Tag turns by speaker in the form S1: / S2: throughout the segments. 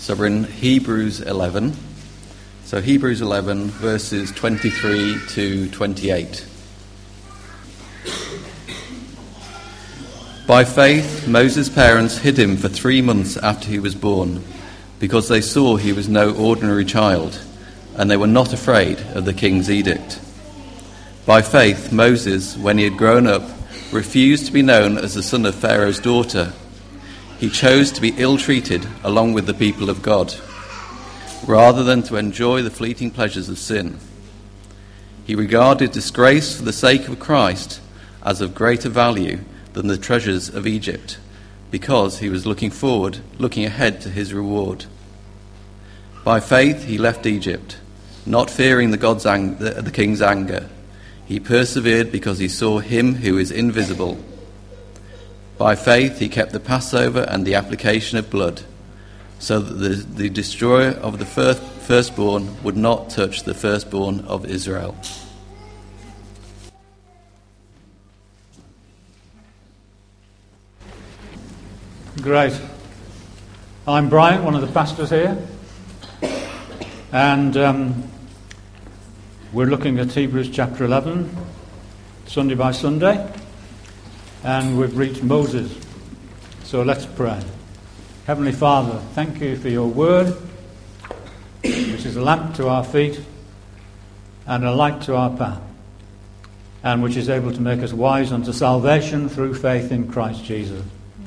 S1: So we're in Hebrews 11. So Hebrews 11, verses 23 to 28. By faith, Moses' parents hid him for 3 months after he was born, because they saw he was no ordinary child, and they were not afraid of the king's edict. By faith, Moses, when he had grown up, refused to be known as the son of Pharaoh's daughter. He chose to be ill-treated along with the people of God, rather than to enjoy the fleeting pleasures of sin. He regarded disgrace for the sake of Christ as of greater value than the treasures of Egypt, because he was looking ahead to his reward. By faith he left Egypt, not fearing the king's anger. He persevered because he saw him who is invisible. By faith he kept the Passover and the application of blood, so that the destroyer of the firstborn would not touch the firstborn of Israel.
S2: Great. I'm Brian, one of the pastors here, and we're looking at Hebrews chapter 11, Sunday by Sunday, and we've reached Moses. So let's pray. Heavenly Father, thank you for your word, which is a lamp to our feet and a light to our path, and which is able to make us wise unto salvation through faith in Christ Jesus.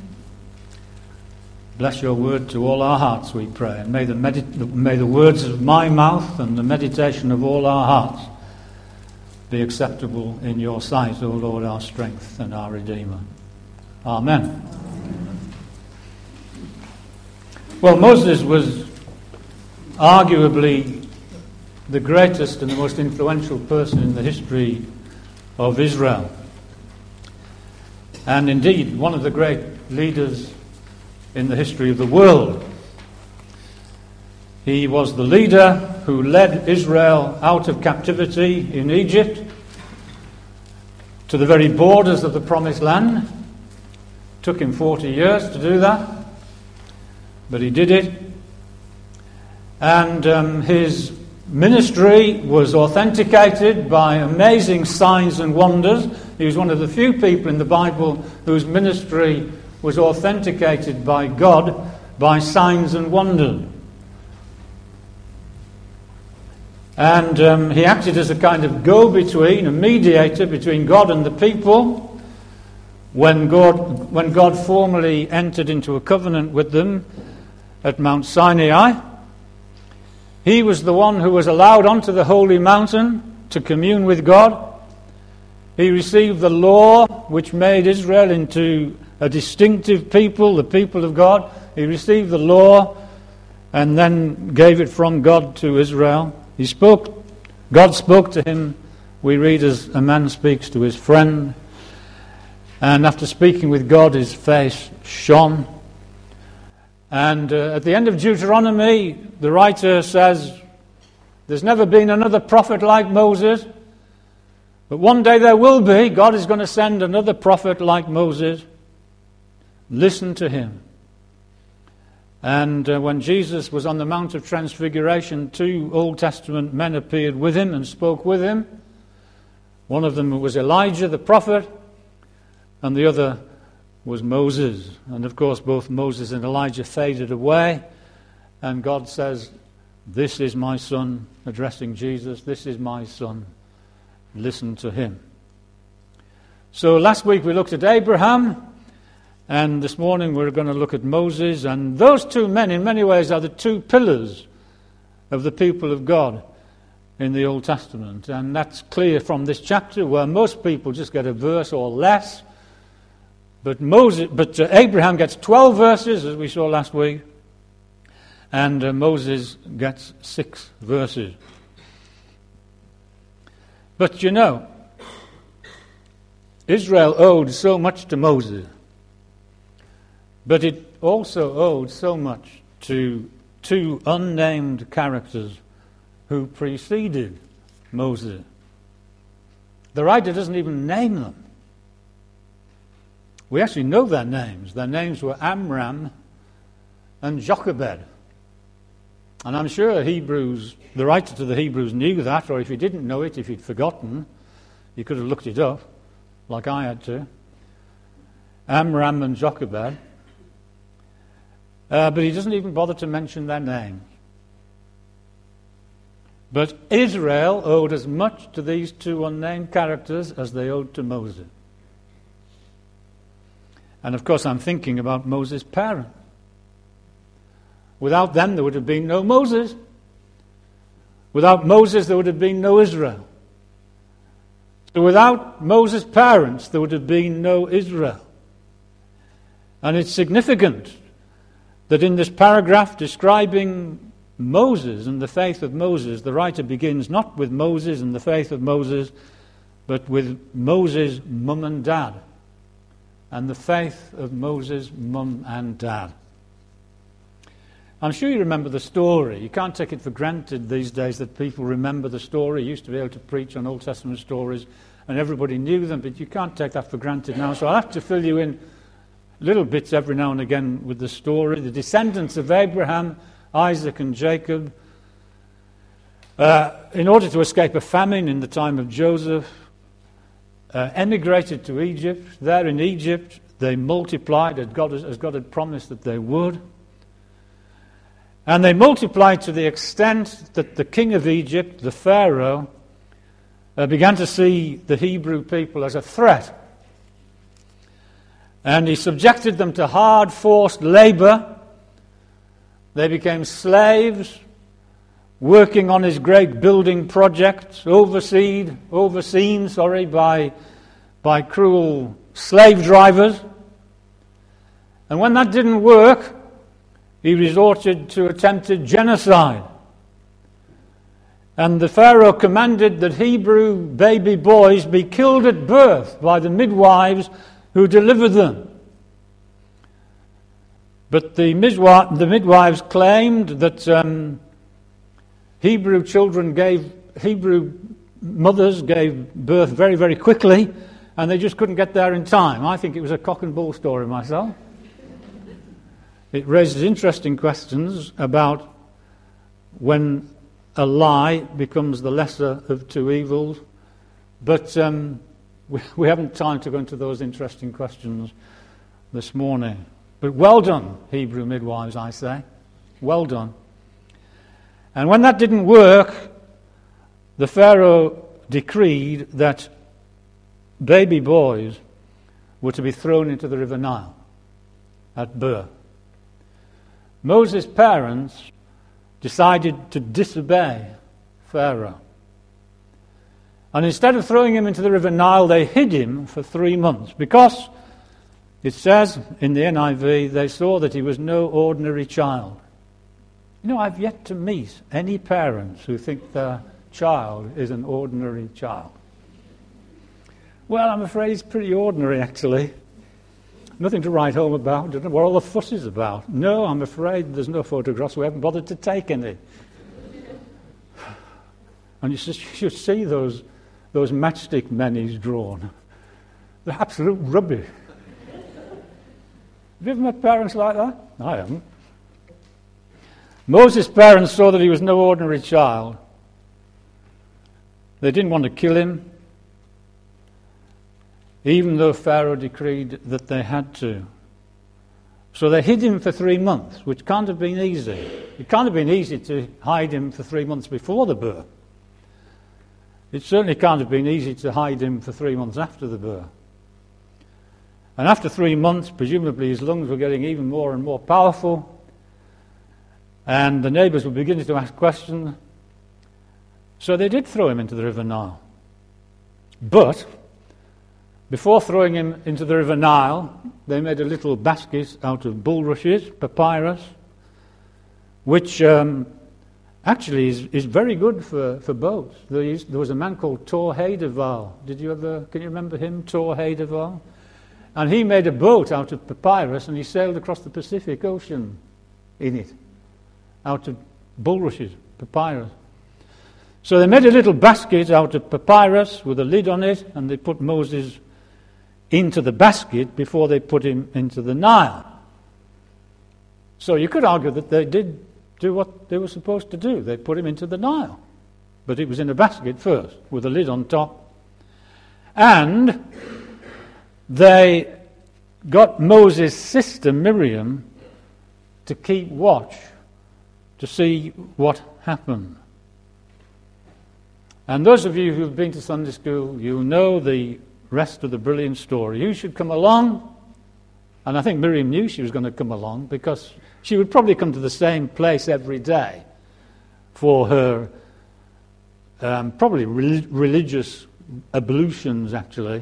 S2: Bless your word to all our hearts, we pray, and may the words of my mouth and the meditation of all our hearts be acceptable in your sight, O Lord, our strength and our Redeemer. Amen. Well, Moses was arguably the greatest and the most influential person in the history of Israel, and indeed one of the great leaders in the history of the world. He was the leader who led Israel out of captivity in Egypt to the very borders of the Promised Land. It took him 40 years to do that, but he did it. And his ministry was authenticated by amazing signs and wonders. He was one of the few people in the Bible whose ministry was authenticated by God by signs and wonders. And he acted as a kind of go-between, a mediator between God and the people. When God formally entered into a covenant with them at Mount Sinai, he was the one who was allowed onto the holy mountain to commune with God. He received the law which made Israel into a distinctive people, the people of God. He received the law and then gave it from God to Israel. God spoke to him, we read, as a man speaks to his friend. And after speaking with God, his face shone. And at the end of Deuteronomy, the writer says, there's never been another prophet like Moses, but one day there will be. God is going to send another prophet like Moses. Listen to him. And when Jesus was on the Mount of Transfiguration, 2 Old Testament men appeared with him and spoke with him. One of them was Elijah the prophet, and the other was Moses. And of course both Moses and Elijah faded away, and God says, this is my son, addressing Jesus, this is my son, listen to him. So last week we looked at Abraham, and this morning we're going to look at Moses, and those two men in many ways are the two pillars of the people of God in the Old Testament. And that's clear from this chapter, where most people just get a verse or less. But Abraham gets 12 verses, as we saw last week, and Moses gets 6 verses. But you know, Israel owed so much to Moses, but it also owed so much to 2 unnamed characters who preceded Moses. The writer doesn't even name them. We actually know their names. Their names were Amram and Jochebed. And I'm sure the writer to the Hebrews knew that, or if he didn't know it, if he'd forgotten, he could have looked it up, like I had to. Amram and Jochebed. But he doesn't even bother to mention their names. But Israel owed as much to these two unnamed characters as they owed to Moses. And of course I'm thinking about Moses' parents. Without them there would have been no Moses. Without Moses there would have been no Israel. So without Moses' parents there would have been no Israel. And it's significant that in this paragraph describing Moses and the faith of Moses, the writer begins not with Moses and the faith of Moses, but with Moses' mum and dad, and the faith of Moses' mum and dad. I'm sure you remember the story. You can't take it for granted these days that people remember the story. You used to be able to preach on Old Testament stories, and everybody knew them, but you can't take that for granted now. So I'll have to fill you in little bits every now and again with the story. The descendants of Abraham, Isaac and Jacob, in order to escape a famine in the time of Joseph, emigrated to Egypt. There in Egypt, they multiplied as God had promised that they would. And they multiplied to the extent that the king of Egypt, the Pharaoh, began to see the Hebrew people as a threat. And he subjected them to hard, forced labor. They became slaves, working on his great building projects, overseen by cruel slave drivers. And when that didn't work, he resorted to attempted genocide. And the Pharaoh commanded that Hebrew baby boys be killed at birth by the midwives who delivered them. But the midwives claimed that Hebrew mothers gave birth very, very quickly, and they just couldn't get there in time. I think it was a cock and bull story myself. It raises interesting questions about when a lie becomes the lesser of two evils, but we haven't time to go into those interesting questions this morning. But well done, Hebrew midwives, I say. Well done. And when that didn't work, the Pharaoh decreed that baby boys were to be thrown into the River Nile at birth. Moses' parents decided to disobey Pharaoh. And instead of throwing him into the River Nile, they hid him for 3 months because, it says in the NIV, they saw that he was no ordinary child. You know, I've yet to meet any parents who think their child is an ordinary child. Well, I'm afraid he's pretty ordinary, actually. Nothing to write home about. Don't know what all the fuss is about. No, I'm afraid there's no photographs. We haven't bothered to take any. And you should see those matchstick men he's drawn. They're absolute rubbish. Have you ever met parents like that? I haven't. Moses' parents saw that he was no ordinary child. They didn't want to kill him, even though Pharaoh decreed that they had to. So they hid him for 3 months, which can't have been easy. It can't have been easy to hide him for 3 months before the birth. It certainly can't have been easy to hide him for 3 months after the birth. And after 3 months, presumably his lungs were getting even more and more powerful, and the neighbours were beginning to ask questions. So they did throw him into the River Nile. But before throwing him into the River Nile, they made a little basket out of bulrushes, papyrus, which actually is very good for boats. There was a man called Tor Heyerdahl. Can you remember him, Tor Heyerdahl? And he made a boat out of papyrus and he sailed across the Pacific Ocean in it, out of bulrushes, papyrus. So they made a little basket out of papyrus with a lid on it, and they put Moses into the basket before they put him into the Nile. So you could argue that they did do what they were supposed to do. They put him into the Nile. But it was in a basket first, with a lid on top. And they got Moses' sister Miriam to keep watch to see what happened. And those of you who've been to Sunday school, you know the rest of the brilliant story. You should come along. And I think Miriam knew she was going to come along, because she would probably come to the same place every day for her probably religious ablutions, actually.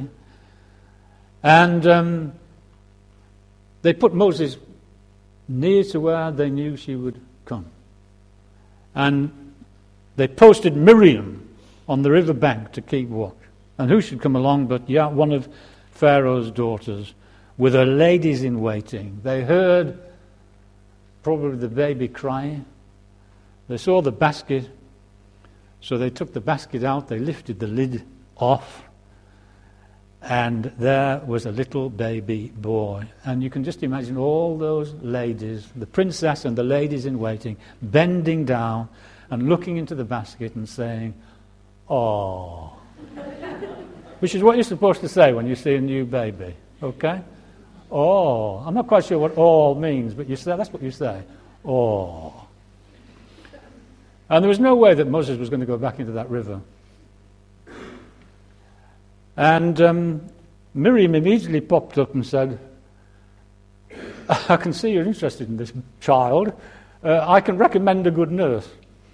S2: And they put Moses near to where they knew she would come. And they posted Miriam on the riverbank to keep watch. And who should come along but one of Pharaoh's daughters with her ladies in waiting. They heard probably the baby crying. They saw the basket. So they took the basket out, they lifted the lid off, and there was a little baby boy. And you can just imagine all those ladies, the princess and the ladies in waiting, bending down and looking into the basket and saying, "Oh," which is what you're supposed to say when you see a new baby, okay? Oh, I'm not quite sure what "oh" means, but you say, that's what you say. Oh. And there was no way that Moses was going to go back into that river. And Miriam immediately popped up and said, "I can see you're interested in this child. I can recommend a good nurse."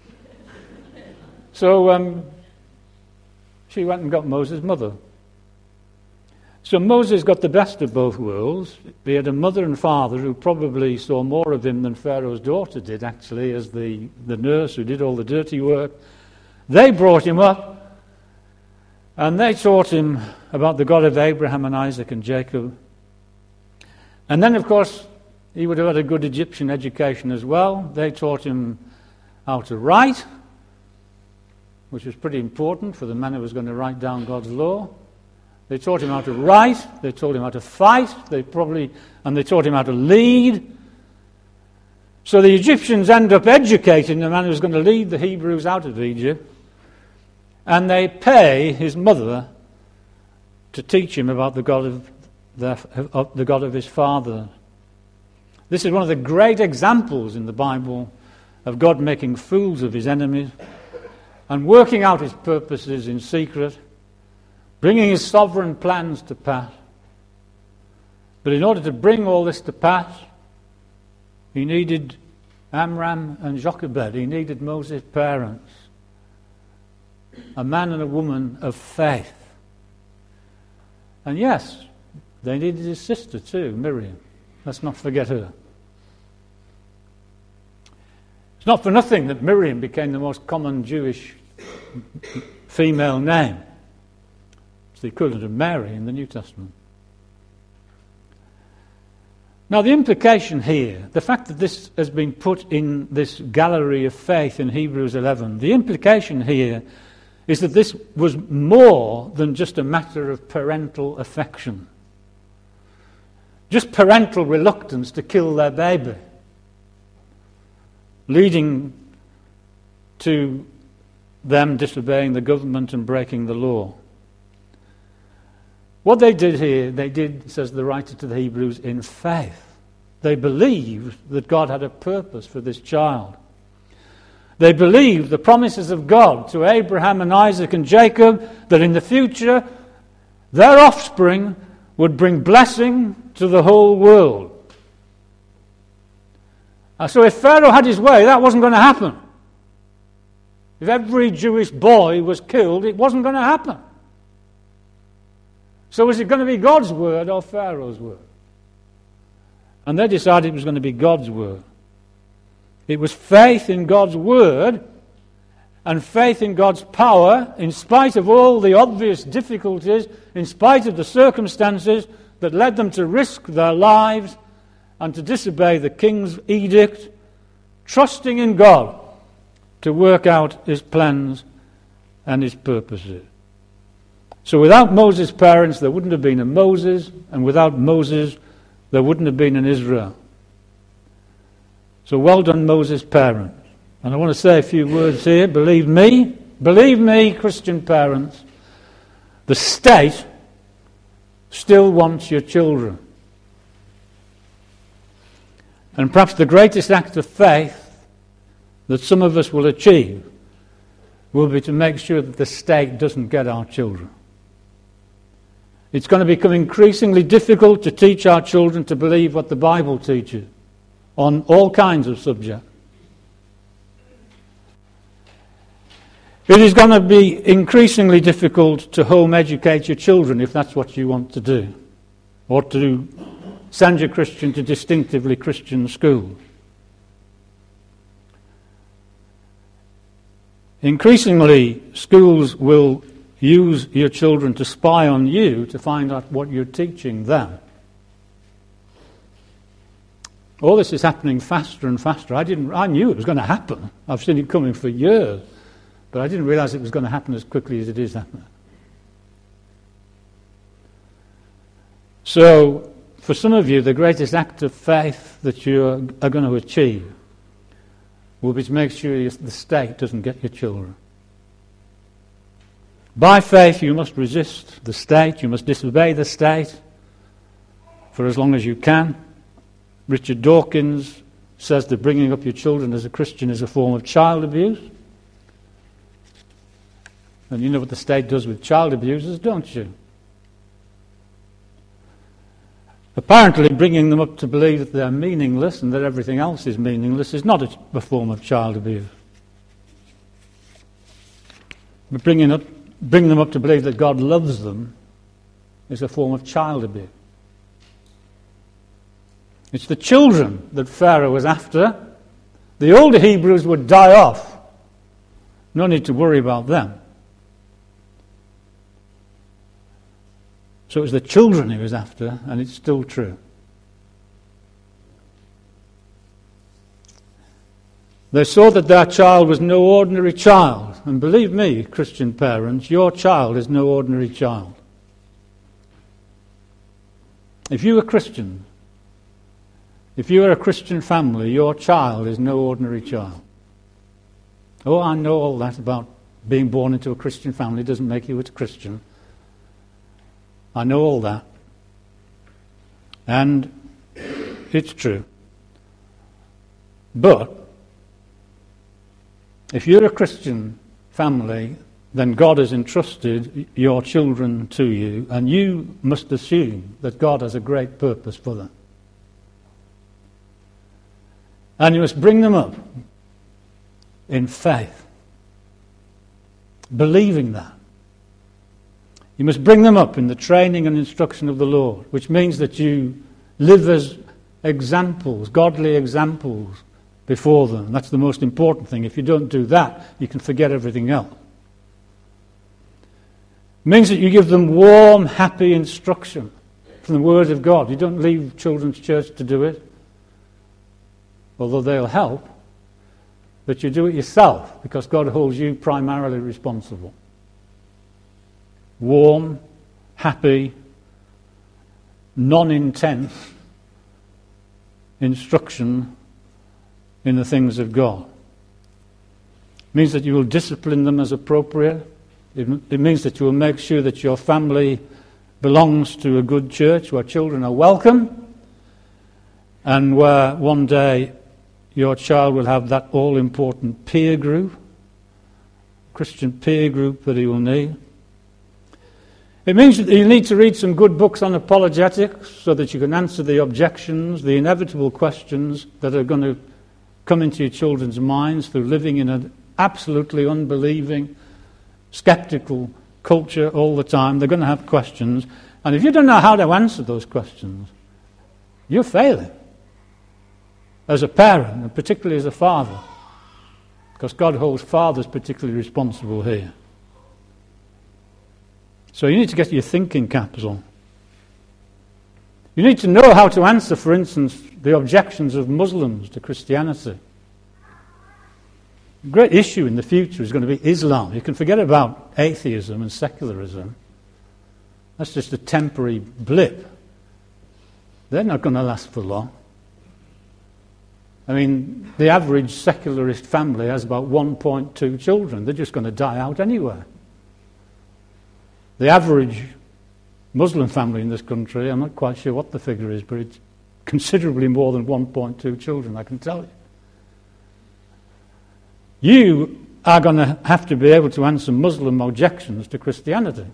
S2: So she went and got Moses' mother. So Moses got the best of both worlds. He had a mother and father who probably saw more of him than Pharaoh's daughter did, actually, as the nurse who did all the dirty work. They brought him up, and they taught him about the God of Abraham and Isaac and Jacob. And then, of course, he would have had a good Egyptian education as well. They taught him how to write, which was pretty important for the man who was going to write down God's law. They taught him how to write, they taught him how to fight, they taught him how to lead. So the Egyptians end up educating the man who's going to lead the Hebrews out of Egypt, and they pay his mother to teach him about the God of his father. This is one of the great examples in the Bible of God making fools of his enemies and working out his purposes in secret, bringing his sovereign plans to pass. But in order to bring all this to pass, he needed Amram and Jochebed. He needed Moses' parents, a man and a woman of faith. And yes, they needed his sister too, Miriam. Let's not forget her. It's not for nothing that Miriam became the most common Jewish female name. The equivalent of Mary in the New Testament. Now the implication here, the fact that this has been put in this gallery of faith in Hebrews 11, the implication here is that this was more than just a matter of parental affection. Just parental reluctance to kill their baby, leading to them disobeying the government and breaking the law. What they did here, they did, says the writer to the Hebrews, in faith. They believed that God had a purpose for this child. They believed the promises of God to Abraham and Isaac and Jacob, that in the future their offspring would bring blessing to the whole world. So if Pharaoh had his way, that wasn't going to happen. If every Jewish boy was killed, it wasn't going to happen. So was it going to be God's word or Pharaoh's word? And they decided it was going to be God's word. It was faith in God's word and faith in God's power, in spite of all the obvious difficulties, in spite of the circumstances that led them to risk their lives and to disobey the king's edict, trusting in God to work out his plans and his purposes. So without Moses' parents, there wouldn't have been a Moses, and without Moses, there wouldn't have been an Israel. So well done, Moses' parents. And I want to say a few words here. Believe me, Christian parents, the state still wants your children. And perhaps the greatest act of faith that some of us will achieve will be to make sure that the state doesn't get our children. It's going to become increasingly difficult to teach our children to believe what the Bible teaches on all kinds of subjects. It is going to be increasingly difficult to home educate your children if that's what you want to do, or to send your Christian to distinctively Christian schools. Increasingly, schools will use your children to spy on you to find out what you're teaching them. All this is happening faster and faster. I knew it was going to happen. I've seen it coming for years, but I didn't realize it was going to happen as quickly as it is happening. So, for some of you, the greatest act of faith that you are going to achieve will be to make sure the state doesn't get your children. By faith, you must resist the state. You must disobey the state for as long as you can. Richard Dawkins says that bringing up your children as a Christian is a form of child abuse. And you know what the state does with child abusers, don't you? Apparently, bringing them up to believe that they're meaningless and that everything else is meaningless is not a form of child abuse. But bring them up to believe that God loves them is a form of child abuse. It's the children that Pharaoh was after. The older Hebrews would die off. No need to worry about them. So it was the children he was after, and it's still true. They saw that their child was no ordinary child. And believe me, Christian parents, your child is no ordinary child. If you are Christian, if you are a Christian family, your child is no ordinary child. Oh, I know all that about being born into a Christian family doesn't make you a Christian. I know all that. And it's true. But if you're a Christian family, then God has entrusted your children to you, and you must assume that God has a great purpose for them. And you must bring them up in faith, believing that. You must bring them up in the training and instruction of the Lord, which means that you live as examples, godly examples before them. That's the most important thing. If you don't do that, you can forget everything else. It means that you give them warm, happy instruction from the Word of God. You don't leave children's church to do it, although they'll help, but you do it yourself because God holds you primarily responsible. Warm, happy, non-intense instruction in the things of God. It means that you will discipline them as appropriate. It means that you will make sure that your family belongs to a good church where children are welcome and where one day your child will have that all-important peer group, Christian peer group that he will need. It means that you need to read some good books on apologetics so that you can answer the objections, the inevitable questions that are going to come into your children's minds through living in an absolutely unbelieving, skeptical culture all the time. They're going to have questions. And if you don't know how to answer those questions, you're failing as a parent, and particularly as a father, because God holds fathers particularly responsible here. So you need to get your thinking caps on. You need to know how to answer, for instance, the objections of Muslims to Christianity. The great issue in the future is going to be Islam. You can forget about atheism and secularism. That's just a temporary blip. They're not going to last for long. I mean, the average secularist family has about 1.2 children. They're just going to die out anyway. The average Muslim family in this country, I'm not quite sure what the figure is, but it's considerably more than 1.2 children, I can tell you. You are going to have to be able to answer Muslim objections to Christianity.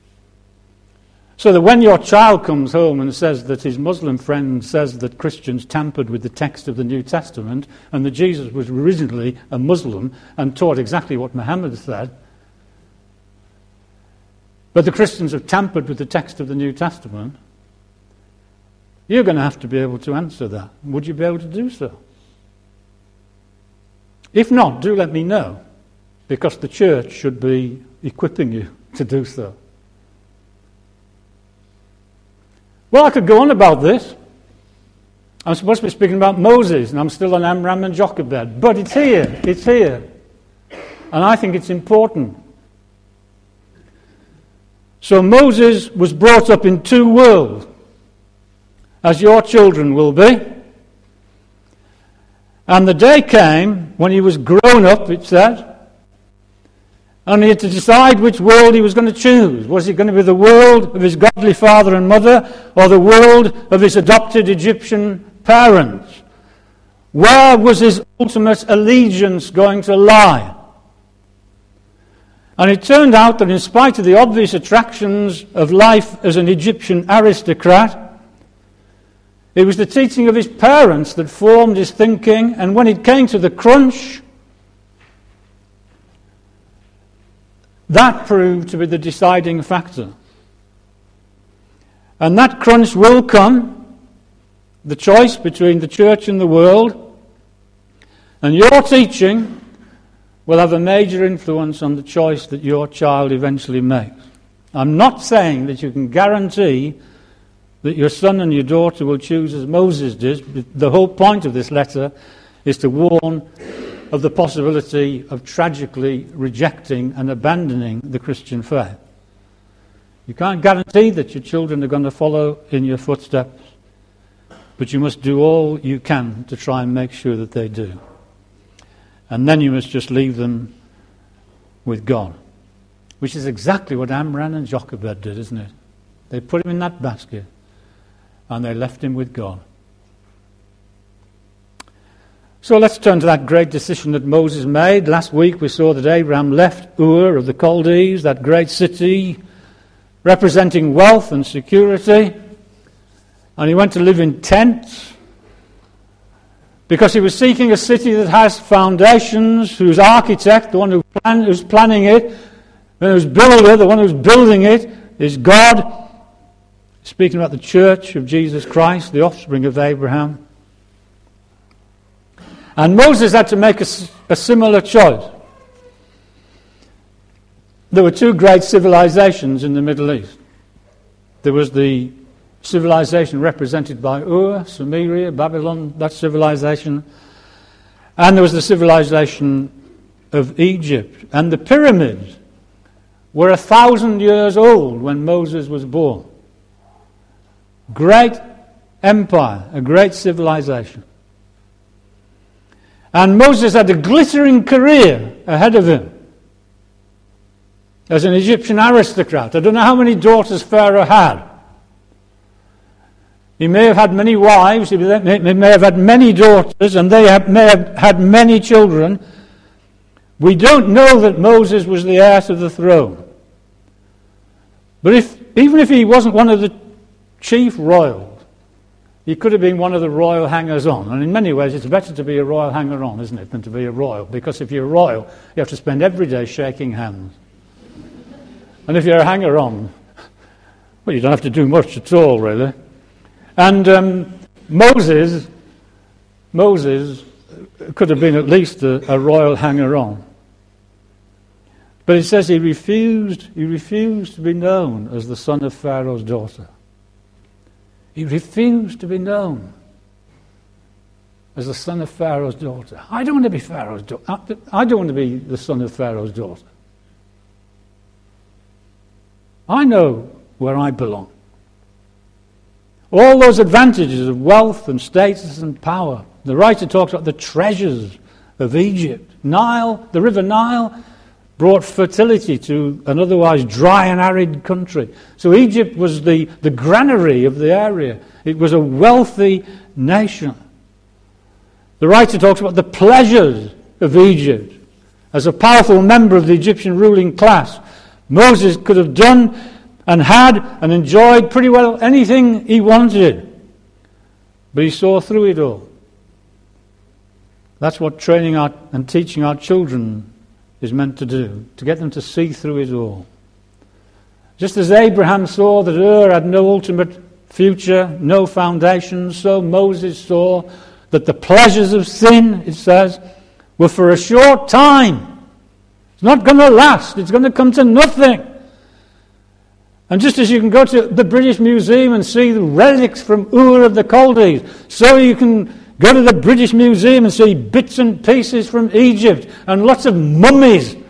S2: So that when your child comes home and says that his Muslim friend says that Christians tampered with the text of the New Testament and that Jesus was originally a Muslim and taught exactly what Muhammad said, but the Christians have tampered with the text of the New Testament, you're going to have to be able to answer that. Would you be able to do so? If not, do let me know, because the church should be equipping you to do so. Well, I could go on about this. I'm supposed to be speaking about Moses, and I'm still on Amram and Jochebed. But it's here. And I think it's important. So Moses was brought up in two worlds, as your children will be. And the day came when he was grown up, it said, and he had to decide which world he was going to choose. Was he going to be the world of his godly father and mother, or the world of his adopted Egyptian parents? Where was his ultimate allegiance going to lie? And it turned out that in spite of the obvious attractions of life as an Egyptian aristocrat, it was the teaching of his parents that formed his thinking, and when it came to the crunch, that proved to be the deciding factor. And that crunch will come, the choice between the church and the world, and your teaching will have a major influence on the choice that your child eventually makes. I'm not saying that you can guarantee that your son and your daughter will choose as Moses did. The whole point of this letter is to warn of the possibility of tragically rejecting and abandoning the Christian faith. You can't guarantee that your children are going to follow in your footsteps, but you must do all you can to try and make sure that they do. And then you must just leave them with God, which is exactly what Amram and Jochebed did, isn't it? They put him in that basket and they left him with God. So let's turn to that great decision that Moses made. Last week we saw that Abraham left Ur of the Chaldees, that great city representing wealth and security, and he went to live in tents because he was seeking a city that has foundations, whose architect, the one who's planning it, and whose builder, the one who's building it, is God. Speaking about the church of Jesus Christ, the offspring of Abraham. And Moses had to make a similar choice. There were two great civilizations in the Middle East. There was the civilization represented by Ur, Sumeria, Babylon, that civilization. And there was the civilization of Egypt. And the pyramids were 1,000 years old when Moses was born. Great empire, a great civilization. And Moses had a glittering career ahead of him as an Egyptian aristocrat. I don't know how many daughters Pharaoh had. He may have had many wives, he may have had many daughters, and may have had many children. We don't know that Moses was the heir to the throne. But even if he wasn't one of the chief royals, he could have been one of the royal hangers-on. And in many ways, it's better to be a royal hanger-on, isn't it, than to be a royal? Because if you're a royal, you have to spend every day shaking hands. And if you're a hanger-on, well, you don't have to do much at all, really. And Moses could have been at least a royal hanger-on. But it says he refused to be known as the son of Pharaoh's daughter. He refused to be known as the son of Pharaoh's daughter. I don't want to be Pharaoh's daughter. I don't want to be the son of Pharaoh's daughter. I know where I belong. All those advantages of wealth and status and power The writer talks about the treasures of Egypt. Nile, the river Nile, brought fertility to an otherwise dry and arid country. So Egypt was the granary of the area. It was a wealthy nation. The writer talks about the pleasures of Egypt. As a powerful member of the Egyptian ruling class, Moses could have done and had and enjoyed pretty well anything he wanted. But he saw through it all. That's what training and teaching our children is meant to do, to get them to see through it all. Just as Abraham saw that Ur had no ultimate future, no foundation, so Moses saw that the pleasures of sin, it says, were for a short time. It's not going to last. It's going to come to nothing. And just as you can go to the British Museum and see the relics from Ur of the Chaldees, so you can go to the British Museum and see bits and pieces from Egypt and lots of mummies. You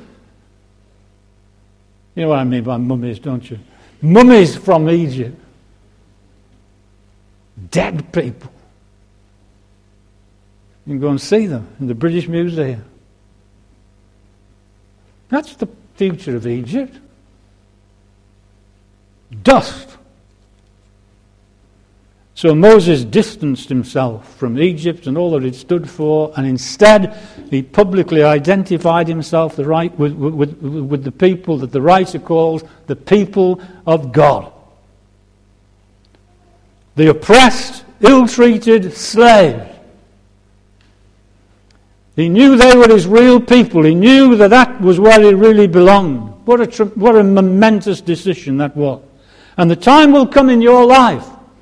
S2: know what I mean by mummies, don't you? Mummies from Egypt. Dead people. You can go and see them in the British Museum. That's the future of Egypt. Dust. So Moses distanced himself from Egypt and all that it stood for, and instead he publicly identified himself with the people that the writer calls the people of God. The oppressed, ill-treated slaves. He knew they were his real people. He knew that was where he really belonged. What a momentous decision that was. And the time will come in your life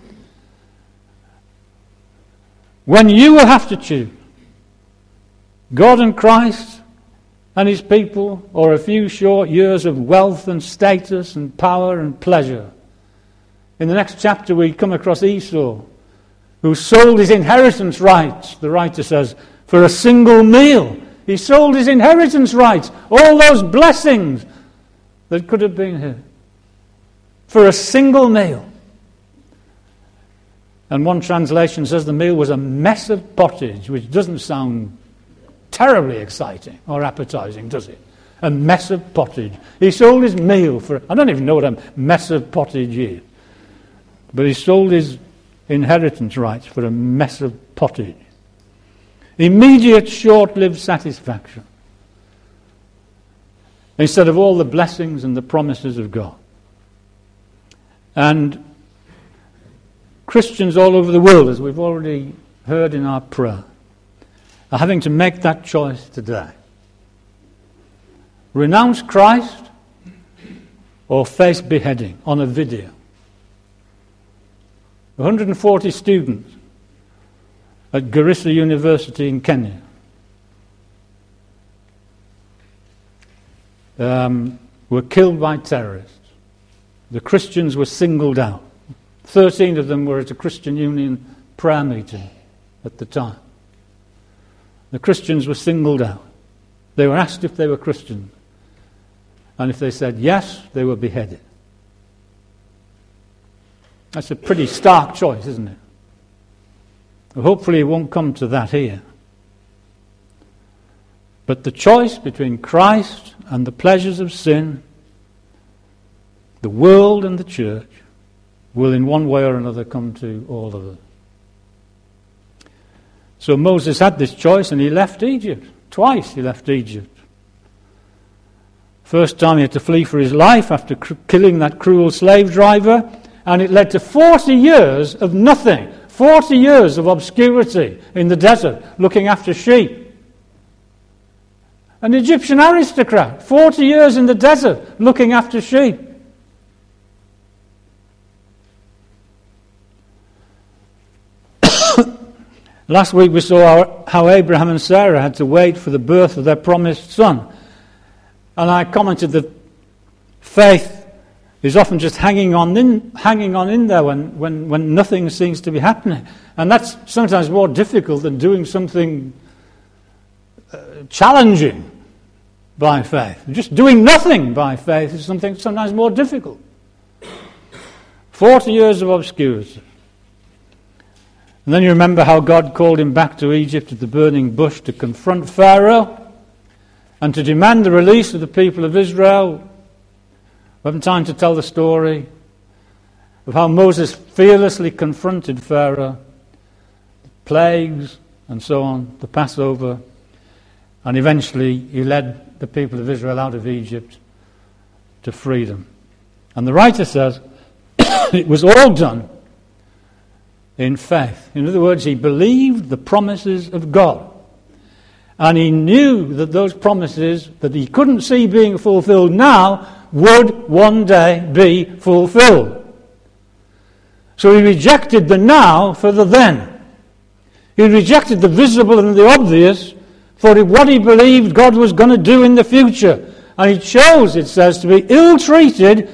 S2: when you will have to choose God and Christ and his people, or a few short years of wealth and status and power and pleasure. In the next chapter we come across Esau, who sold his inheritance rights, the writer says, for a single meal. He sold his inheritance rights, all those blessings that could have been his, for a single meal. And one translation says the meal was a mess of pottage, which doesn't sound terribly exciting or appetizing, does it? A mess of pottage. He sold his meal for, I don't even know what a mess of pottage is, but he sold his inheritance rights for a mess of pottage. Immediate, short-lived satisfaction instead of all the blessings and the promises of God. And Christians all over the world, as we've already heard in our prayer, are having to make that choice today. Renounce Christ or face beheading on a video. 140 students at Garissa University in Kenya were killed by terrorists. The Christians were singled out. 13 of them were at a Christian Union prayer meeting at the time. The Christians were singled out. They were asked if they were Christians. And if they said yes, they were beheaded. That's a pretty stark choice, isn't it? Hopefully it won't come to that here. But the choice between Christ and the pleasures of sin, the world and the church, will in one way or another come to all of us. So Moses had this choice and he left Egypt. Twice he left Egypt. First time he had to flee for his life after killing that cruel slave driver, and it led to 40 years of nothing. 40 years of obscurity in the desert, looking after sheep. An Egyptian aristocrat, 40 years in the desert, looking after sheep. Last week we saw how Abraham and Sarah had to wait for the birth of their promised son. And I commented that faith is often just hanging on in there when nothing seems to be happening. And that's sometimes more difficult than doing something challenging by faith. Just doing nothing by faith is something sometimes more difficult. 40 years of obscurity. And then you remember how God called him back to Egypt at the burning bush to confront Pharaoh and to demand the release of the people of Israel. We haven't time to tell the story of how Moses fearlessly confronted Pharaoh, the plagues and so on, the Passover, and eventually he led the people of Israel out of Egypt to freedom. And the writer says it was all done in faith. In other words, he believed the promises of God. And he knew that those promises that he couldn't see being fulfilled now would one day be fulfilled. So he rejected the now for the then. He rejected the visible and the obvious for what he believed God was going to do in the future. And he chose, it says, to be ill-treated.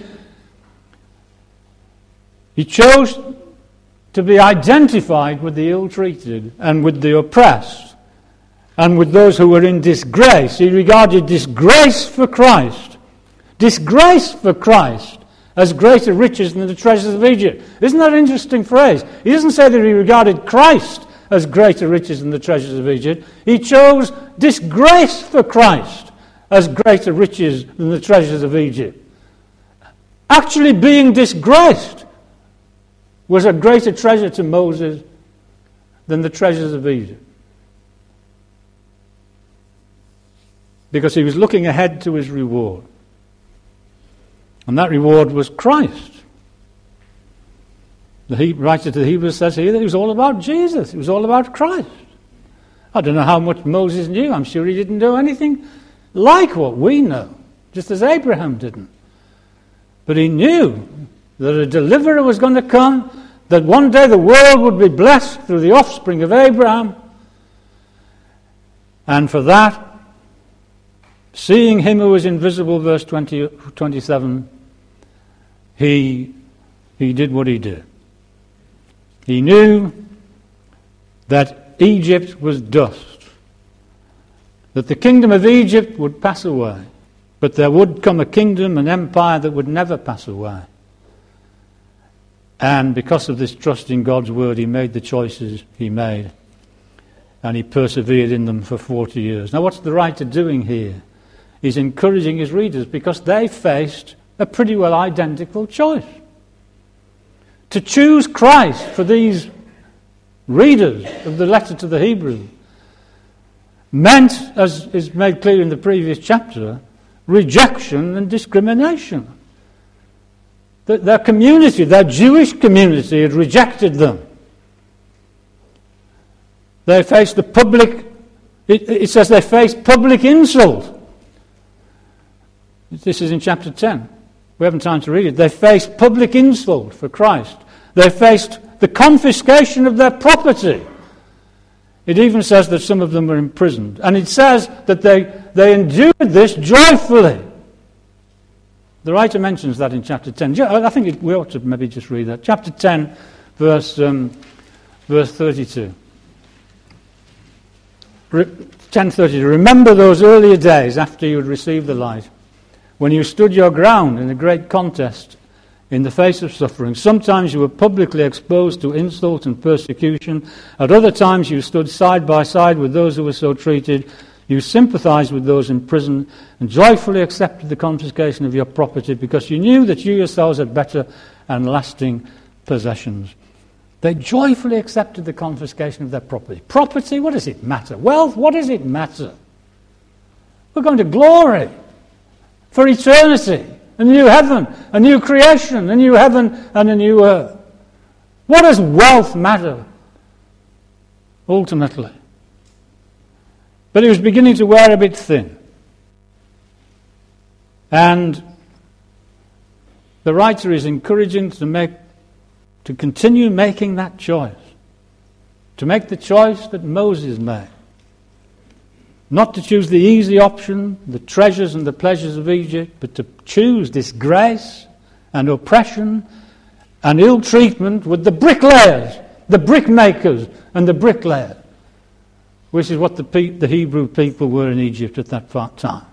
S2: He chose to be identified with the ill-treated and with the oppressed and with those who were in disgrace. He regarded disgrace for Christ as greater riches than the treasures of Egypt. Isn't that an interesting phrase? He doesn't say that he regarded Christ as greater riches than the treasures of Egypt. He chose disgrace for Christ as greater riches than the treasures of Egypt. Actually being disgraced was a greater treasure to Moses than the treasures of Egypt. Because he was looking ahead to his reward. And that reward was Christ. The writer to the Hebrews says here that it was all about Jesus. It was all about Christ. I don't know how much Moses knew. I'm sure he didn't know anything like what we know, just as Abraham didn't. But he knew that a deliverer was going to come, that one day the world would be blessed through the offspring of Abraham. And for that, seeing him who was invisible, verse 27, he did what he did. He knew that Egypt was dust, that the kingdom of Egypt would pass away, but there would come a kingdom, an empire that would never pass away. And because of this trust in God's word, he made the choices he made, and he persevered in them for 40 years. Now, what's the writer doing here? He's encouraging his readers because they faced a pretty well identical choice. To choose Christ for these readers of the letter to the Hebrews meant, as is made clear in the previous chapter, rejection and discrimination. That their community, their Jewish community, had rejected them. They faced the public, it says they faced public insult. This is in chapter 10. We haven't time to read it. They faced public insult for Christ. They faced the confiscation of their property. It even says that some of them were imprisoned. And it says that they endured this joyfully. The writer mentions that in chapter 10. I think we ought to maybe just read that. Chapter 10, verse 32. 10:32. Remember those earlier days after you had received the light, when you stood your ground in a great contest in the face of suffering. Sometimes you were publicly exposed to insult and persecution. At other times you stood side by side with those who were so treated. You sympathized with those in prison and joyfully accepted the confiscation of your property because you knew that you yourselves had better and lasting possessions. They joyfully accepted the confiscation of their property. Property, what does it matter? Wealth, what does it matter? We're going to glory for eternity, a new heaven, a new creation, a new heaven and a new earth. What does wealth matter, ultimately? But it was beginning to wear a bit thin. And the writer is encouraging to continue making that choice, to make the choice that Moses made. Not to choose the easy option, the treasures and the pleasures of Egypt, but to choose disgrace and oppression and ill treatment with the bricklayers, the brickmakers and the bricklayers, which is what the Hebrew people were in Egypt at that time.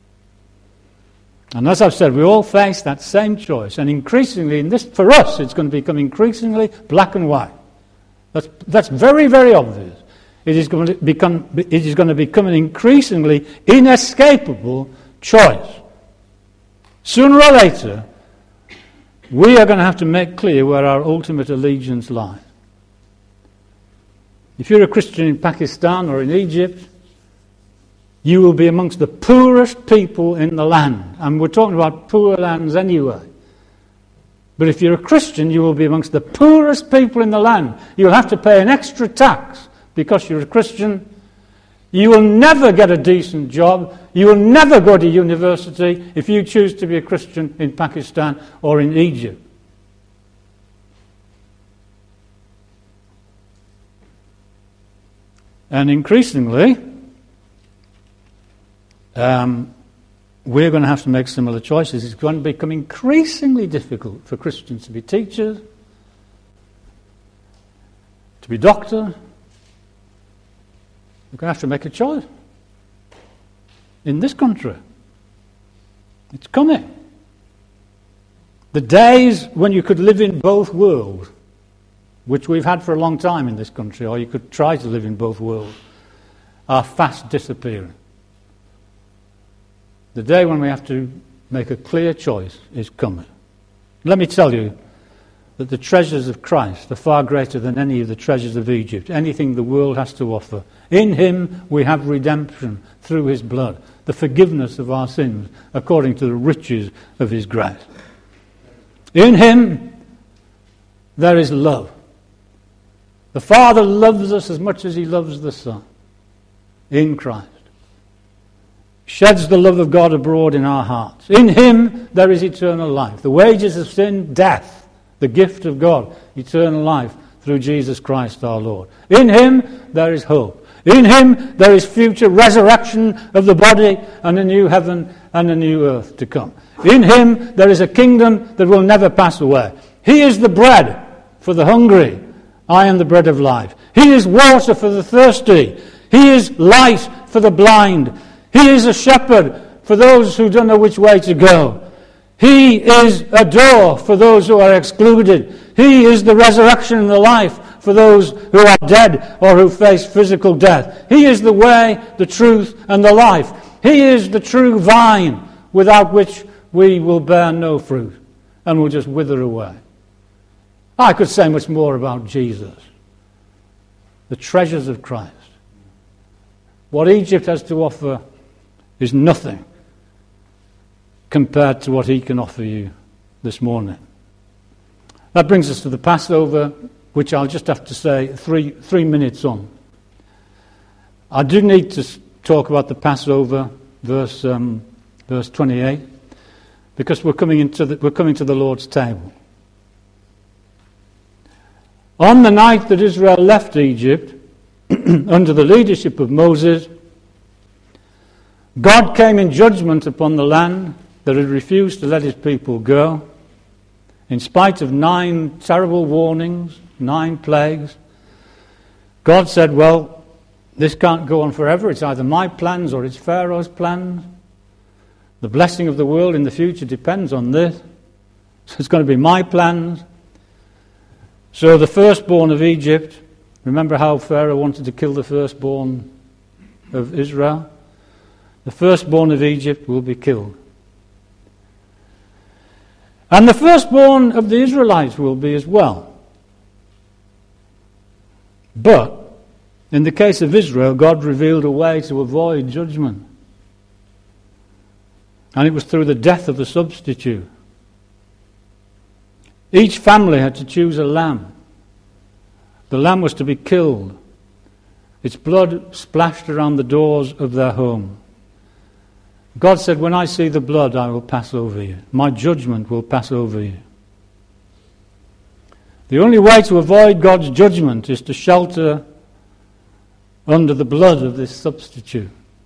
S2: And as I've said, we all face that same choice, and increasingly, for us, it's going to become increasingly black and white. That's very, very obvious. It is going to become an increasingly inescapable choice. Sooner or later, we are going to have to make clear where our ultimate allegiance lies. If you're a Christian in Pakistan or in Egypt, you will be amongst the poorest people in the land. And we're talking about poor lands anyway. But if you're a Christian, you will be amongst the poorest people in the land. You'll have to pay an extra tax because you're a Christian. You will never get a decent job. You will never go to university if you choose to be a Christian in Pakistan or in Egypt. And increasingly, we're going to have to make similar choices. It's going to become increasingly difficult for Christians to be teachers, to be doctors. We're going to have to make a choice. In this country. It's coming. The days when you could live in both worlds, which we've had for a long time in this country, or you could try to live in both worlds, are fast disappearing. The day when we have to make a clear choice is coming. Let me tell you that the treasures of Christ are far greater than any of the treasures of Egypt, anything the world has to offer. In him we have redemption through his blood, the forgiveness of our sins according to the riches of his grace. In him there is love. The Father loves us as much as he loves the Son. In Christ. Sheds the love of God abroad in our hearts. In him there is eternal life. The wages of sin, death. The gift of God, eternal life through Jesus Christ our Lord. In him there is hope. In him there is future resurrection of the body and a new heaven and a new earth to come. In him there is a kingdom that will never pass away. He is the bread for the hungry. I am the bread of life. He is water for the thirsty. He is light for the blind. He is a shepherd for those who don't know which way to go. He is a door for those who are excluded. He is the resurrection and the life for those who are dead or who face physical death. He is the way, the truth, and the life. He is the true vine without which we will bear no fruit and will just wither away. I could say much more about Jesus. The treasures of Christ. What Egypt has to offer is nothing compared to what he can offer you this morning. That brings us to the Passover, which I'll just have to say three minutes on. I do need to talk about the Passover, verse 28, because we're coming to the Lord's table. On the night that Israel left Egypt, under the leadership of Moses, God came in judgment upon the land that had refused to let his people go. In spite of 9 terrible warnings, 9 plagues, God said, well, this can't go on forever. It's either my plans or it's Pharaoh's plans. The blessing of the world in the future depends on this. So it's going to be my plans. So the firstborn of Egypt, remember how Pharaoh wanted to kill the firstborn of Israel? The firstborn of Egypt will be killed. And the firstborn of the Israelites will be as well. But, in the case of Israel, God revealed a way to avoid judgment. And it was through the death of the substitute. Each family had to choose a lamb. The lamb was to be killed. Its blood splashed around the doors of their home. God said, when I see the blood, I will pass over you. My judgment will pass over you. The only way to avoid God's judgment is to shelter under the blood of this substitute.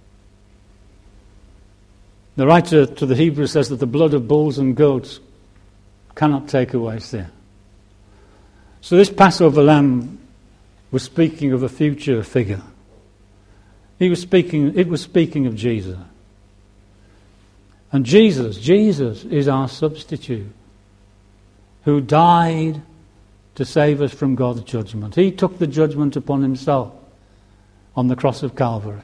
S2: The writer to the Hebrews says that the blood of bulls and goats cannot take away sin. So this Passover lamb was speaking of a future figure. It was speaking of Jesus. And Jesus is our substitute, who died to save us from God's judgment. He took the judgment upon himself on the cross of Calvary.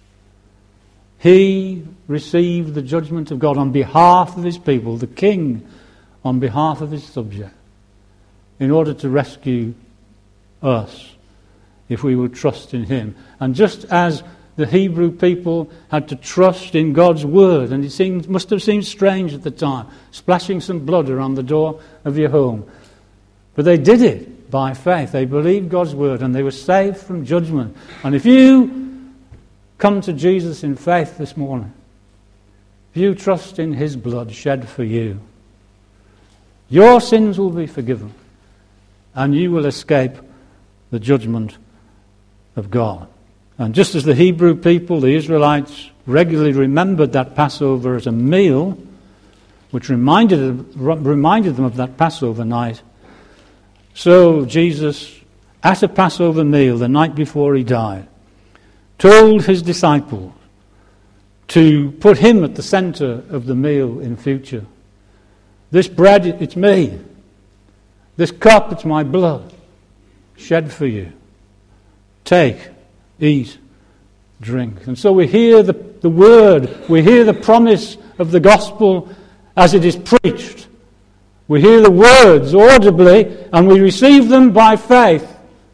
S2: He received the judgment of God on behalf of his people, the king on behalf of his subject, in order to rescue us if we would trust in him. And just as the Hebrew people had to trust in God's word, and it must have seemed strange at the time, splashing some blood around the door of your home. But they did it by faith. They believed God's word and they were saved from judgment. And if you come to Jesus in faith this morning, if you trust in his blood shed for you, your sins will be forgiven and you will escape the judgment of God. And just as the Hebrew people, the Israelites, regularly remembered that Passover as a meal, which reminded them of that Passover night, so Jesus, at a Passover meal the night before he died, told his disciples to put him at the center of the meal in future. This bread, it's me. This cup, it's my blood, shed for you. Take, eat, drink. And so we hear the word, we hear the promise of the gospel as it is preached. We hear the words audibly and we receive them by faith.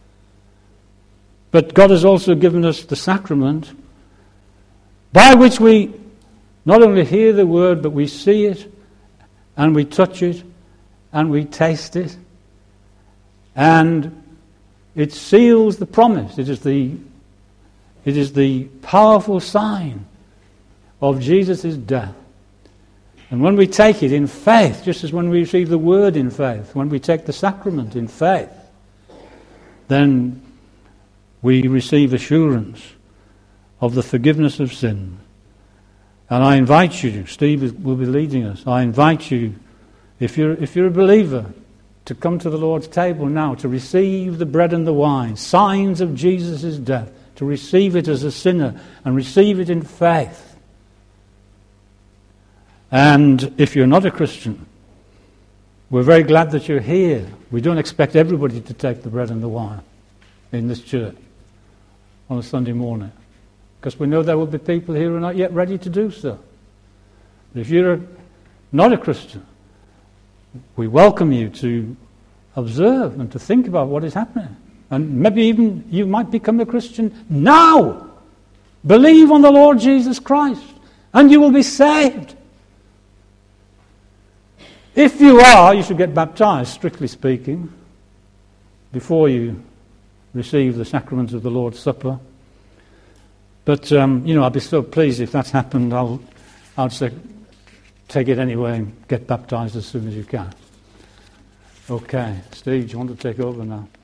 S2: But God has also given us the sacrament by which we not only hear the word, but we see it and we touch it and we taste it. And it seals the promise. It is the powerful sign of Jesus' death. And when we take it in faith, just as when we receive the word in faith, when we take the sacrament in faith, then we receive assurance of the forgiveness of sin. And I invite you, Steve will be leading us, I invite you, if you're a believer, to come to the Lord's table now, to receive the bread and the wine, signs of Jesus' death, to receive it as a sinner and receive it in faith. And if you're not a Christian, we're very glad that you're here. We don't expect everybody to take the bread and the wine in this church on a Sunday morning, because we know there will be people here who are not yet ready to do so. But if you're not a Christian, we welcome you to observe and to think about what is happening. And maybe even you might become a Christian now. Believe on the Lord Jesus Christ and you will be saved. If you are, you should get baptized, strictly speaking, before you receive the sacrament of the Lord's Supper. But, I'd be so pleased if that's happened. I'll say, take it anyway and get baptized as soon as you can. Okay, Steve, do you want to take over now?